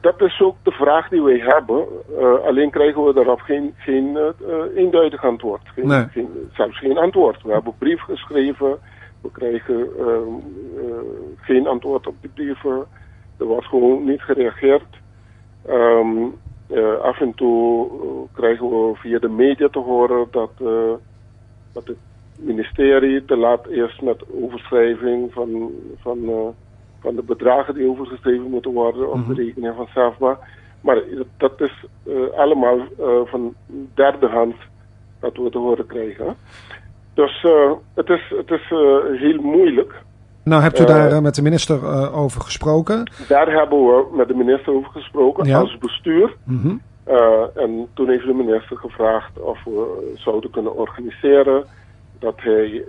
dat is ook de vraag die wij hebben. Alleen krijgen we daarop geen eenduidig antwoord. Zelfs geen antwoord. We hebben een brief geschreven. We krijgen geen antwoord op die brieven. Er wordt gewoon niet gereageerd. Af en toe krijgen we via de media te horen dat het ministerie te laat is met overschrijving van de bedragen die overgeschreven moeten worden op de rekening van SAFBA. Maar dat is allemaal van derde hand dat we te horen krijgen. Dus het is heel moeilijk. Nou, hebt u daar met de minister over gesproken? Daar hebben we met de minister over gesproken als bestuur. En toen heeft de minister gevraagd of we zouden kunnen organiseren dat hij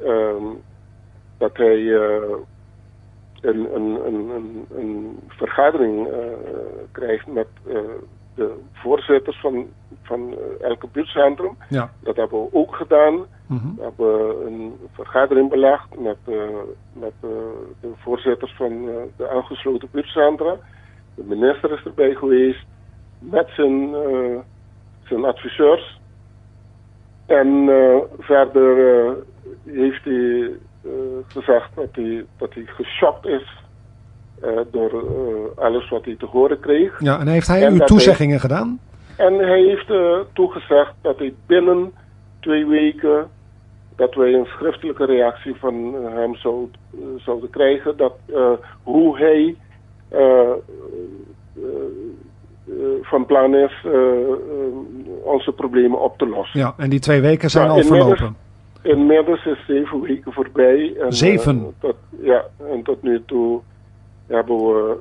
een vergadering krijgt met de voorzitters van elke buurtcentrum. Ja. Dat hebben we ook gedaan. We hebben een vergadering belegd met de voorzitters van de aangesloten buurtcentra. De minister is erbij geweest met zijn adviseurs. En verder heeft hij gezegd dat hij geschokt is door alles wat hij te horen kreeg. Ja, en heeft hij uw toezeggingen gedaan? En hij heeft toegezegd dat hij binnen 2 weken dat wij een schriftelijke reactie van hem zouden krijgen. Dat hoe hij van plan is onze problemen op te lossen. Ja, en die 2 weken zijn al verlopen. Inmiddels is 7 weken voorbij. En, 7? En tot nu toe hebben we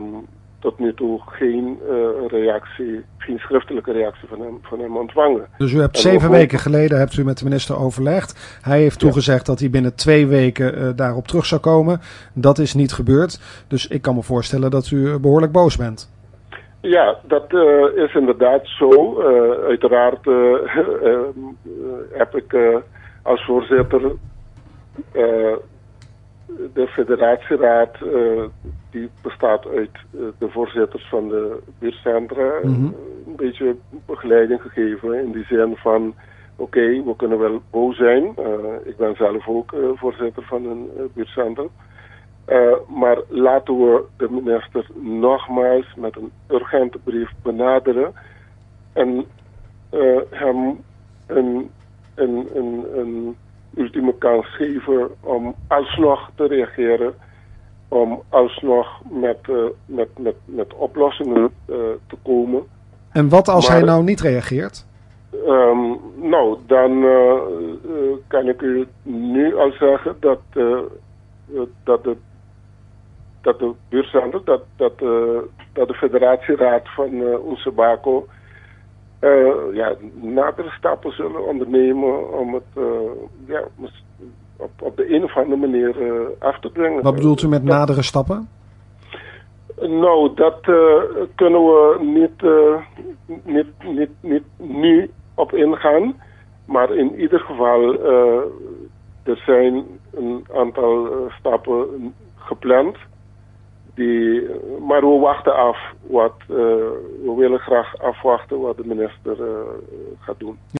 geen schriftelijke reactie van hem ontvangen. Dus u hebt 7 weken geleden met de minister overlegd. Hij heeft toegezegd dat hij binnen 2 weken daarop terug zou komen. Dat is niet gebeurd. Dus ik kan me voorstellen dat u behoorlijk boos bent. Ja, dat is inderdaad zo. Uiteraard heb ik als voorzitter de federatieraad, die bestaat uit de voorzitters van de buurtcentra, een beetje begeleiding gegeven in die zin van oké, we kunnen wel boos zijn. Ik ben zelf ook voorzitter van een buurtcentrum. Maar laten we de minister nogmaals met een urgente brief benaderen en hem een ultieme kans geven om alsnog te reageren, om alsnog met oplossingen te komen. En wat als hij nou niet reageert? Nou, dan kan ik u nu al zeggen dat de buurtcentrum, dat de federatieraad van onze BACO nadere stappen zullen ondernemen om het op de een of andere manier af te brengen. Wat bedoelt u met nadere stappen? Nou, dat kunnen we niet nu op ingaan. Maar in ieder geval, er zijn een aantal stappen gepland. Maar we wachten af we willen graag afwachten wat de minister gaat doen.